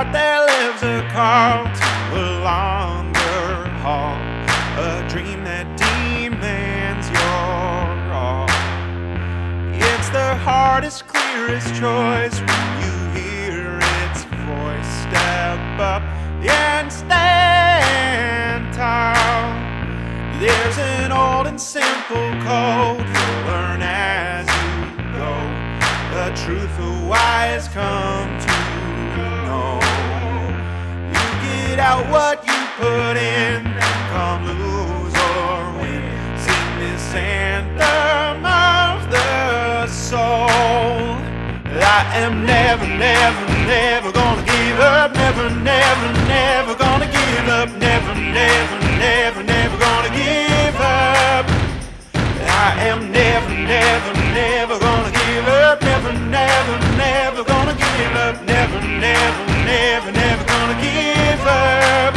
heart there lives a call to a longer haul, a dream that demands your all. It's the hardest, clearest choice when you hear its voice. Step up and stand tall. There's an old and simple code you'll learn as you go, the truth a wise come to know. You get out what you put in, come lose or win. Sing this anthem of the soul. I am never, never, never gonna give up. Never, never, never gonna give up. Never, never, never, never gonna give up. I am never, never, never gonna give up. Never, never, never gonna give up. Never, never, never, never gonna give up.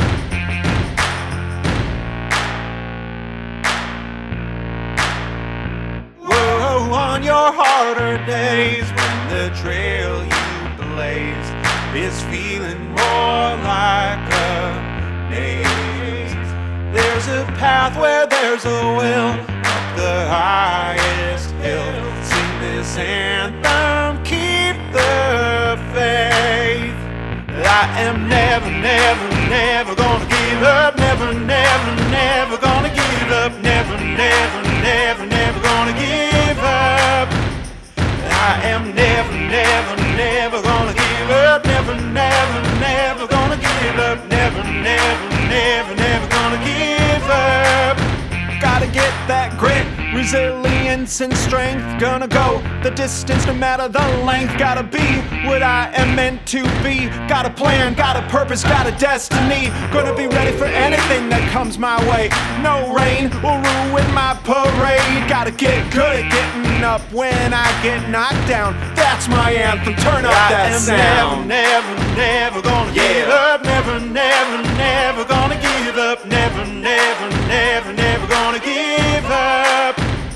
Whoa, on your harder days when the trail you blazed is feeling more like a maze, there's a path where there's a will up the highest hill. Sing this anthem, keep the faith. I am never, never, never gonna give up. Never, never, never gonna give up. Never, never, never, never gonna give up. I am never, never, never gonna give up. Never, never, never gonna give up. Never, never, never, never gonna give up. Gotta get that grit, resilience and strength. Gonna go the distance no matter the length. Gotta be what I am meant to be. Got a plan, got a purpose, got a destiny. Gonna be ready for anything that comes my way. No rain will ruin my parade. Gotta get good at getting up when I get knocked down. That's my anthem, turn up that sound. Never, never, never gonna give up. Never, never, never gonna give up. Never, never, never, never gonna give up.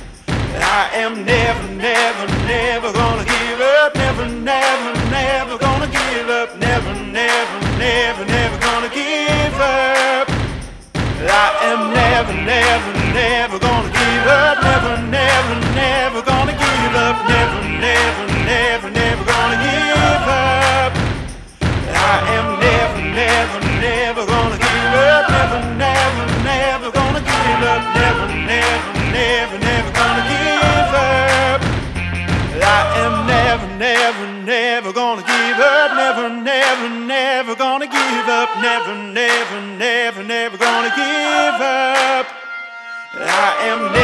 I am never, never, never gonna give up. Never, never, never gonna give up. Never, never, never, never gonna give up. I am never, never, never gonna give up. Never, never, never gonna give up. Never, never, never, never gonna give up. I am never, never, never gonna give up. Never, never, never gonna give up. Never, never, never, never gonna give up. I am never, never, never gonna give up. Never, never, never gonna give up. Never, never, never, never gonna give up. I am